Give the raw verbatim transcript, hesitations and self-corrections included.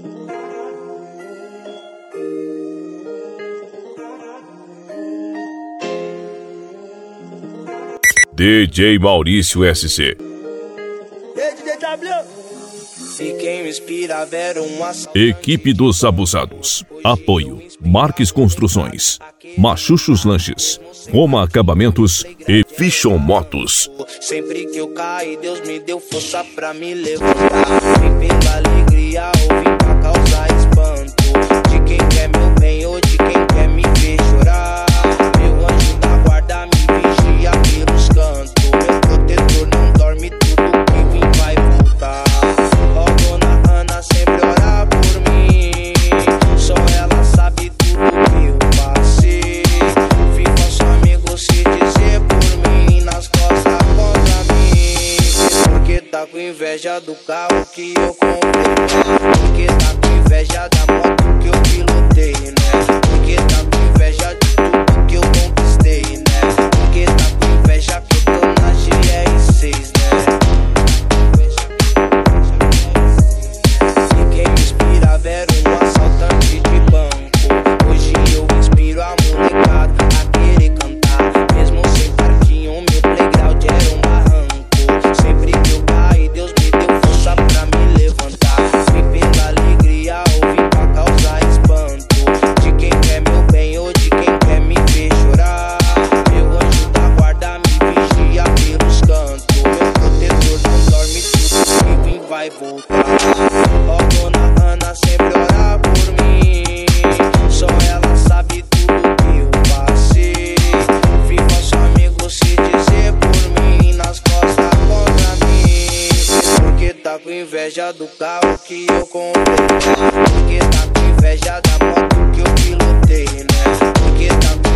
D J Maurício S C. Equipe dos Abusados. Apoio: Marques Construções, Machuchos Lanches, Roma Acabamentos e Fichon Motos. Sempre que eu caí, Deus me deu força pra me levantar. Vim pela alegria ou vim pra causar espanto de quem quer meu bem ou de quem quer me ver chorar. Meu anjo da guarda me vigia pelos cantos. Meu protetor não dorme, tudo que vim vai voltar. Ó, dona Ana sempre ora por mim, só ela sabe tudo que eu passei. Fui falso amigo se dizer por mim, nas costas contra mim. Porque tá com inveja do carro que eu comprei, porque tá com inveja da moto que eu pilotei, né? Porque tá com inveja de tudo que eu conquistei, né? Porque tá com inveja que eu tô na G R seis, né? E quem me inspirava era um assaltante de banco. Hoje eu inspiro a molecada a querer cantar. Mesmo sem parquinho, meu playground era um barranco. Sempre que eu caí, Deus me deu força pra me levantar. Vim pela alegria ou vim pra causar espanto de quem quer meu bem ou de quem quer me ver chorar. Meu anjo da guarda me vigia pelos cantos. Meu protetor não dorme, tudo que vim vai voltar. Ó, dona Ana sempre ora por mim, só ela sabe tudo que eu passei. Fui falso amigo se dizer por mim, nas costas contra mim. Porque tá com inveja do carro que eu comprei, porque tá com inveja da moto que eu pilotei, né? Porque tá com